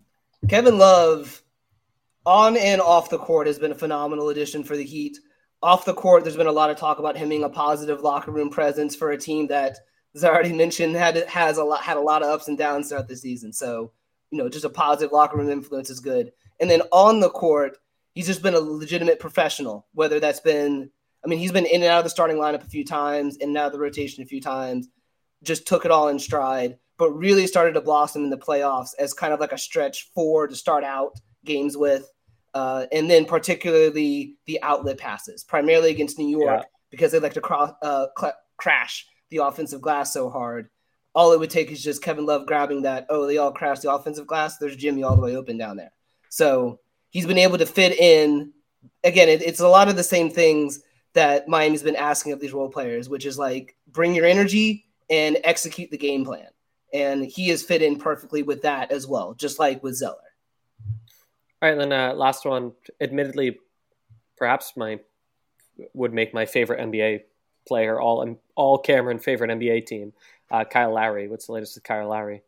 Speaker 3: Kevin Love, on and off the court, has been a phenomenal addition for the Heat. Off the court, there's been a lot of talk about him being a positive locker room presence for a team that, as I already mentioned, had has a lot had a lot of ups and downs throughout the season. So, you know, just a positive locker room influence is good. And then on the court, he's just been a legitimate professional. Whether that's been, I mean, he's been in and out of the starting lineup a few times, in and out of the rotation a few times. Just took it all in stride, but really started to blossom in the playoffs as kind of like a stretch four to start out games with. Uh, and then particularly the outlet passes, primarily against New York,
Speaker 2: Yeah.
Speaker 3: because they like to cross, uh, cl- crash the offensive glass so hard. All it would take is just Kevin Love grabbing that, oh, they all crashed the offensive glass. There's Jimmy all the way open down there. So he's been able to fit in. Again, it, it's a lot of the same things that Miami's been asking of these role players, which is like bring your energy and execute the game plan. And he has fit in perfectly with that as well, just like with Zeller.
Speaker 2: All right, then uh, last one. Admittedly, perhaps my would make my favorite N B A player, all all Cameron favorite N B A team, uh, Kyle Lowry. What's the latest with Kyle Lowry?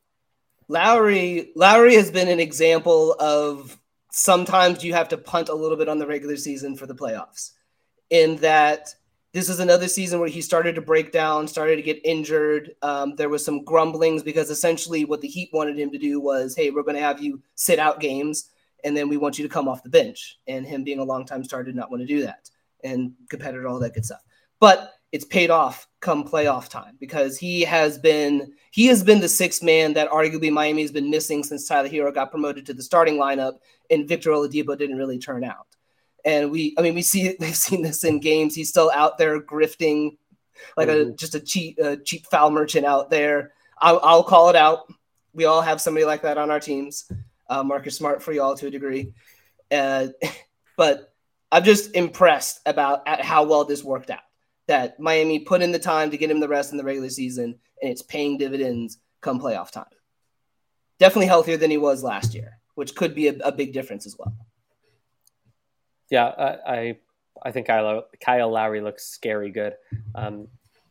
Speaker 3: Lowry Lowry has been an example of sometimes you have to punt a little bit on the regular season for the playoffs. In that this is another season where he started to break down, started to get injured. Um, there was some grumblings because essentially what the Heat wanted him to do was, hey, we're going to have you sit out games, and then we want you to come off the bench. And him being a longtime starter did not want to do that, and competitor, all that good stuff. But it's paid off come playoff time because he has been he has been the sixth man that arguably Miami has been missing since Tyler Hero got promoted to the starting lineup and Victor Oladipo didn't really turn out. And we, I mean, we see we've seen this in games. He's still out there grifting like mm-hmm. a just a cheap a cheap foul merchant out there. I'll, I'll call it out. We all have somebody like that on our teams. Uh, Marcus Smart for y'all to a degree, uh, but I'm just impressed about at how well this worked out. That Miami put in the time to get him the rest in the regular season, and it's paying dividends come playoff time. Definitely healthier than he was last year, which could be a, a big difference as well.
Speaker 2: Yeah, I I, I think Kyle, Kyle Lowry looks scary good. Um,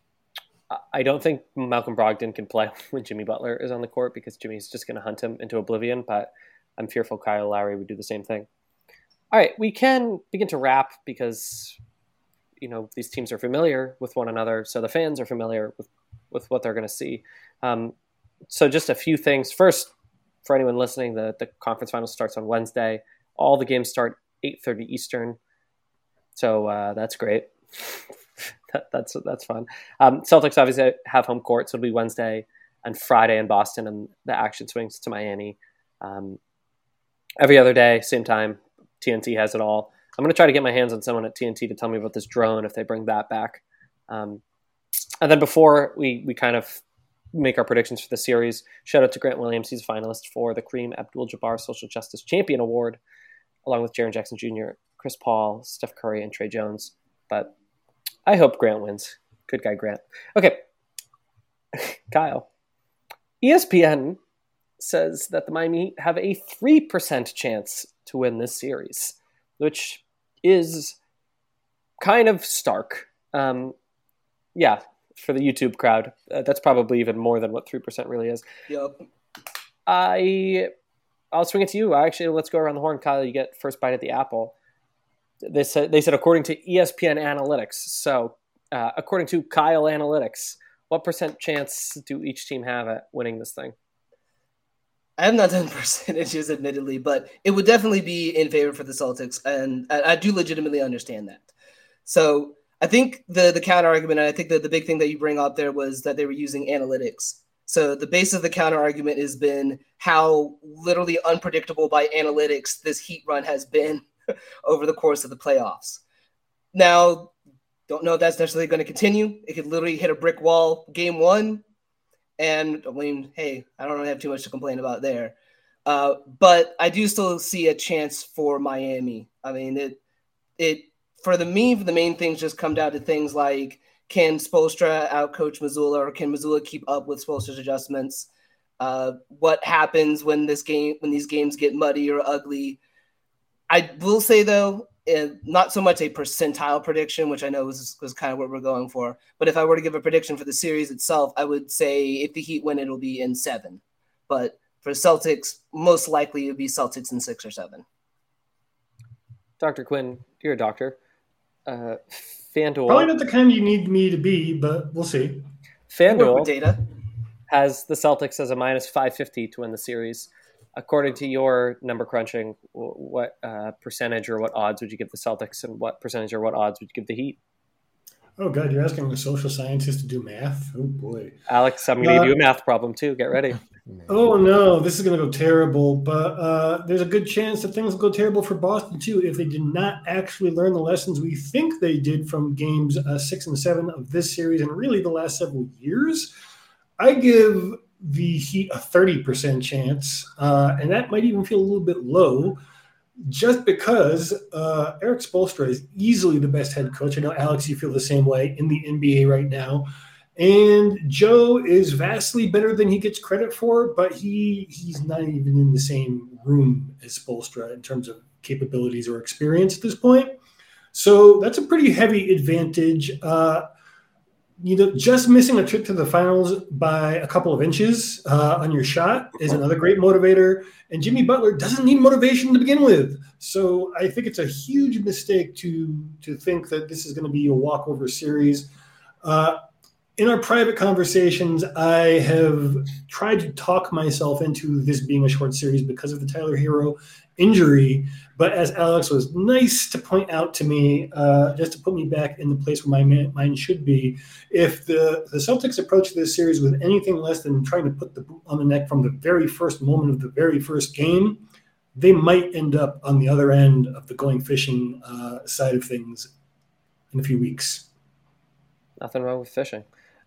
Speaker 2: I don't think Malcolm Brogdon can play when Jimmy Butler is on the court because Jimmy's just going to hunt him into oblivion, but I'm fearful Kyle Lowry would do the same thing. All right, we can begin to wrap because you know these teams are familiar with one another, so the fans are familiar with, with what they're going to see. Um, so just a few things. First, for anyone listening, the, the conference final starts on Wednesday. All the games start eight thirty Eastern, so uh, that's great. that, that's that's fun. Um, Celtics obviously have home court, so it'll be Wednesday and Friday in Boston, and the action swings to Miami. Um, every other day, same time, T N T has it all. I'm going to try to get my hands on someone at T N T to tell me about this drone if they bring that back. Um, and then before we we kind of make our predictions for the series, shout out to Grant Williams. He's a finalist for the Kareem Abdul-Jabbar Social Justice Champion Award, along with Jaren Jackson Junior, Chris Paul, Steph Curry, and Trey Jones. But I hope Grant wins. Good guy, Grant. Okay. Kyle, E S P N says that the Miami Heat have a three percent chance to win this series, which is kind of stark. Um, yeah, for the YouTube crowd, uh, that's probably even more than what three percent really is.
Speaker 3: Yep.
Speaker 2: I, I'll swing it to you. Actually, let's go around the horn. Kyle, you get first bite at the apple. They said, they said according to E S P N Analytics. So uh, according to Kyle Analytics, what percent chance do each team have at winning this thing?
Speaker 3: I have not done percentages, admittedly, but it would definitely be in favor for the Celtics, and I, I do legitimately understand that. So I think the the counter argument, and I think that the big thing that you bring up there was that they were using analytics. So the base of the counter argument has been how literally unpredictable by analytics this Heat run has been over the course of the playoffs. Now, don't know if that's necessarily going to continue. It could literally hit a brick wall game one. And I mean, hey, I don't really have too much to complain about there. Uh, but I do still see a chance for Miami. I mean, it, it, for the me, the main things just come down to things like, can Spoelstra outcoach Mazzulla, or can Mazzulla keep up with Spoelstra's adjustments? Uh, what happens when this game, when these games get muddy or ugly? I will say, though, uh, not so much a percentile prediction, which I know was, was kind of what we're going for. But if I were to give a prediction for the series itself, I would say if the Heat win, it'll be in seven. But for Celtics, most likely it would be Celtics in six or seven.
Speaker 2: Doctor Quinn, you're a doctor. Uh, FanDuel.
Speaker 5: Probably not the kind you need me to be, but we'll see.
Speaker 2: FanDuel
Speaker 3: data
Speaker 2: has the Celtics as a minus five fifty to win the series. According to your number crunching, what uh, percentage or what odds would you give the Celtics, and what percentage or what odds would you give the Heat?
Speaker 5: Oh, God, you're asking a social scientist to do math? Oh, boy.
Speaker 2: Alex, I'm going to uh, give you a math problem, too. Get ready.
Speaker 5: Oh, no, this is going to go terrible. But uh, there's a good chance that things will go terrible for Boston, too, if they did not actually learn the lessons we think they did from games uh, six and seven of this series and really the last several years. I give the Heat a thirty percent chance, uh, and that might even feel a little bit low, just because uh, Erik Spoelstra is easily the best head coach. I know, Alex, you feel the same way in the N B A right now. And Joe is vastly better than he gets credit for, but he he's not even in the same room as Spoelstra in terms of capabilities or experience at this point. So that's a pretty heavy advantage. Uh, You know, just missing a trip to the finals by a couple of inches uh, on your shot is another great motivator. And Jimmy Butler doesn't need motivation to begin with. So I think it's a huge mistake to to think that this is going to be a walkover series. Uh, in our private conversations, I have tried to talk myself into this being a short series because of the Tyler Hero injury. But as Alex was nice to point out to me, uh, just to put me back in the place where my mind should be, if the, the Celtics approach this series with anything less than trying to put the boot on the neck from the very first moment of the very first game, they might end up on the other end of the going fishing uh, side of things in a few weeks.
Speaker 2: Nothing wrong with fishing.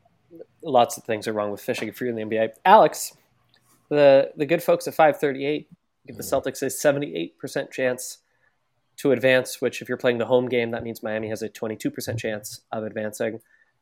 Speaker 2: Lots of things are wrong with fishing if you're in the N B A. Alex, the, the good folks at five thirty-eight give the Celtics a seventy-eight percent chance to advance, which if you're playing the home game, that means Miami has a twenty-two percent chance of advancing.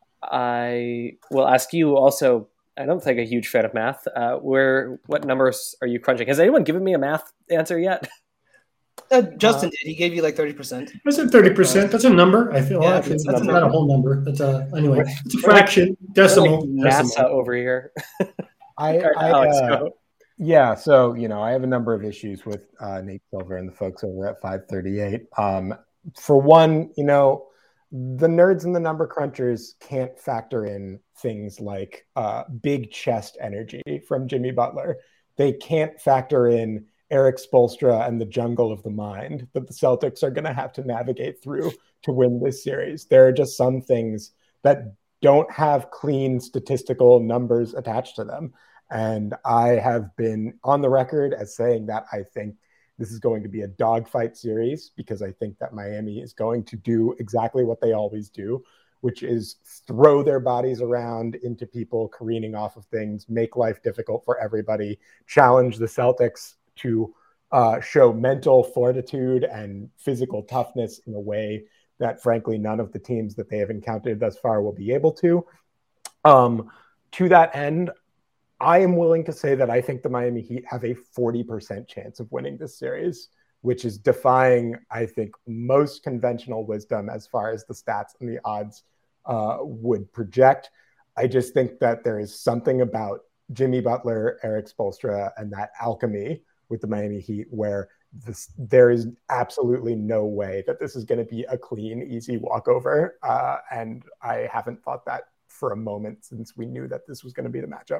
Speaker 2: I will ask you also, I don't think a huge fan of math. Uh, where, what numbers are you crunching? Has anyone given me a math answer yet?
Speaker 3: Uh, Justin uh, did. He gave you like thirty percent.
Speaker 5: I said thirty percent. That's a number. I feel
Speaker 3: yeah,
Speaker 5: like that's, that's not a whole number. That's a, anyway, it's a fraction, decimal.
Speaker 2: Like NASA
Speaker 5: decimal.
Speaker 2: over here.
Speaker 4: I, I
Speaker 2: Alex,
Speaker 4: uh,
Speaker 2: go.
Speaker 4: Yeah, so, you know, I have a number of issues with uh, Nate Silver and the folks over at five thirty-eight. Um, for one, you know, the nerds and the number crunchers can't factor in things like uh, big chest energy from Jimmy Butler. They can't factor in Erik Spoelstra and the jungle of the mind that the Celtics are going to have to navigate through to win this series. There are just some things that don't have clean statistical numbers attached to them. And I have been on the record as saying that I think this is going to be a dogfight series because I think that Miami is going to do exactly what they always do, which is throw their bodies around into people, careening off of things, make life difficult for everybody, challenge the Celtics to uh, show mental fortitude and physical toughness in a way that, frankly, none of the teams that they have encountered thus far will be able to. Um, to that end, I am willing to say that I think the Miami Heat have a forty percent chance of winning this series, which is defying, I think, most conventional wisdom as far as the stats and the odds uh, would project. I just think that there is something about Jimmy Butler, Erik Spoelstra, and that alchemy with the Miami Heat where this, there is absolutely no way that this is going to be a clean, easy walkover. Uh, and I haven't thought that for a moment since we knew that this was going to be the matchup.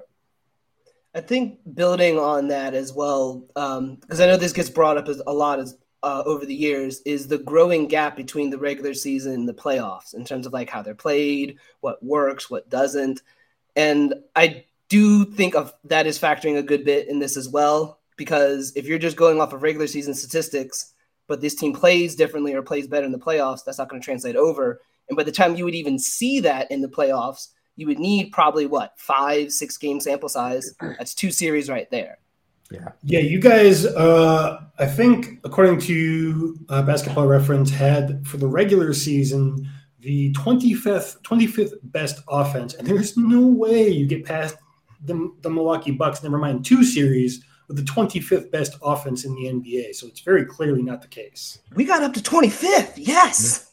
Speaker 3: I think building on that as well, because um, I know this gets brought up as a lot as uh, over the years, is the growing gap between the regular season and the playoffs in terms of like how they're played, what works, what doesn't. And I do think of that is factoring a good bit in this as well, because if you're just going off of regular season statistics, but this team plays differently or plays better in the playoffs, that's not going to translate over. And by the time you would even see that in the playoffs, you would need probably what, five, six game sample size. That's two series right there.
Speaker 4: Yeah.
Speaker 5: Yeah. You guys, uh, I think according to uh, Basketball Reference, had for the regular season, the twenty-fifth, twenty-fifth best offense. And there's no way you get past the, the Milwaukee Bucks, never mind two series, with the twenty-fifth best offense in the N B A. So it's very clearly not the case.
Speaker 3: We got up to twenty-fifth. Yes.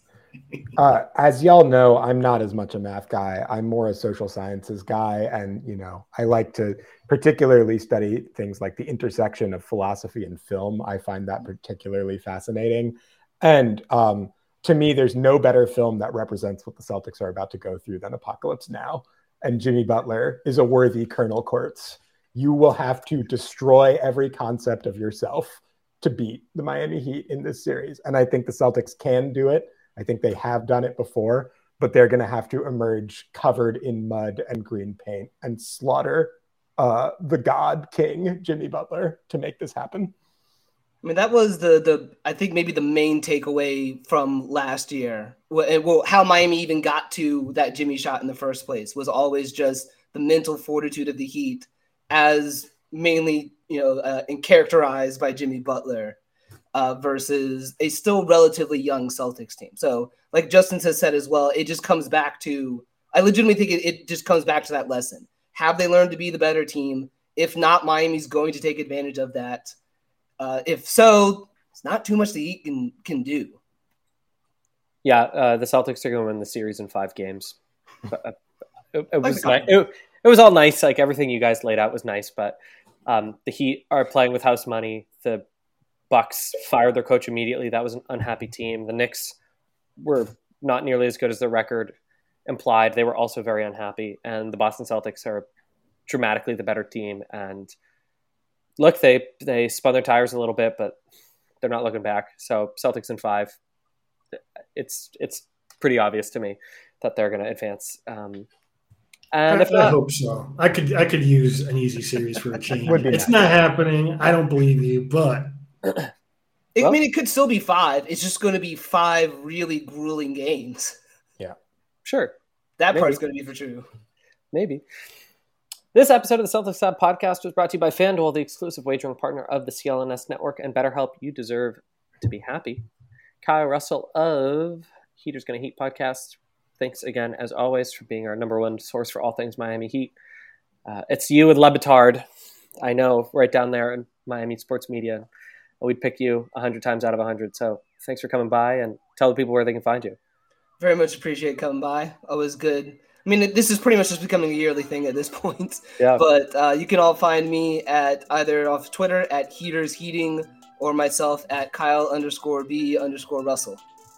Speaker 4: Uh, as y'all know, I'm not as much a math guy. I'm more a social sciences guy. And, you know, I like to particularly study things like the intersection of philosophy and film. I find that particularly fascinating. And um, to me, there's no better film that represents what the Celtics are about to go through than Apocalypse Now. And Jimmy Butler is a worthy Colonel Kurtz. You will have to destroy every concept of yourself to beat the Miami Heat in this series. And I think the Celtics can do it. I think they have done it before, but they're going to have to emerge covered in mud and green paint and slaughter uh, the God King, Jimmy Butler, to make this happen.
Speaker 3: I mean, that was the, the I think maybe the main takeaway from last year. Well, how Miami even got to that Jimmy shot in the first place was always just the mental fortitude of the Heat as mainly, you know, uh, and characterized by Jimmy Butler. Uh, versus a still relatively young Celtics team. So like Justin has said as well, it just comes back to, I legitimately think it, it just comes back to that lesson. Have they learned to be the better team? If not, Miami's going to take advantage of that. Uh, if so, it's not too much the Heat can, can do.
Speaker 2: Yeah, uh, the Celtics are going to win the series in five games. But, uh, it, it, was nice. it, it was all nice. Like everything you guys laid out was nice, but um, the Heat are playing with house money. The Bucks fired their coach immediately. That was an unhappy team. The Knicks were not nearly as good as their record implied. They were also very unhappy. And the Boston Celtics are dramatically the better team. And look, they they spun their tires a little bit, but they're not looking back. So Celtics in five. It's it's pretty obvious to me that they're going to advance. Um, and
Speaker 5: I,
Speaker 2: if not,
Speaker 5: I hope so. I could I could use an easy series for a change.
Speaker 4: Would be
Speaker 5: It's
Speaker 4: nice.
Speaker 5: not happening. I don't believe you, but.
Speaker 3: I
Speaker 2: Well,
Speaker 3: mean, it could still be five. It's just going to be five really grueling games.
Speaker 4: Yeah.
Speaker 2: sure.
Speaker 3: That
Speaker 2: Maybe.
Speaker 3: part's going to be for true.
Speaker 2: Maybe. This episode of the Celtics Lab podcast was brought to you by FanDuel, the exclusive wagering partner of the C L N S Network and BetterHelp. You deserve to be happy. Kyle Russell of Heaters Gonna Heat podcast. Thanks again, as always, for being our number one source for all things Miami Heat. Uh, it's you and Le Batard. I know, right down there in Miami sports media. We'd pick you one hundred times out of one hundred. So thanks for coming by and tell the people where they can find you.
Speaker 3: Very much appreciate coming by. Always good. I mean, this is pretty much just becoming a yearly thing at this point.
Speaker 2: Yeah.
Speaker 3: But uh, you can all find me at either off Twitter at Heaters Heating or myself at Kyle underscore B underscore Russell.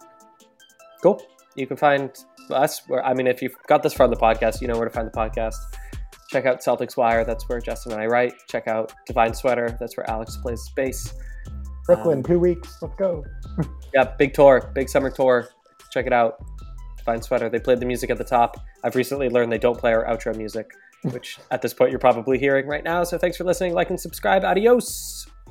Speaker 2: Cool. You can find us where, I mean, if you've got this far on the podcast, you know where to find the podcast. Check out Celtics Wire. That's where Justin and I write. Check out Divine Sweater. That's where Alex plays space.
Speaker 4: Brooklyn,
Speaker 2: Um,
Speaker 4: two weeks. Let's go.
Speaker 2: Yeah, big tour, big summer tour. Check it out. Divine Sweater. They played the music at the top. I've recently learned they don't play our outro music, which at this point you're probably hearing right now. So thanks for listening. Like and subscribe. Adios.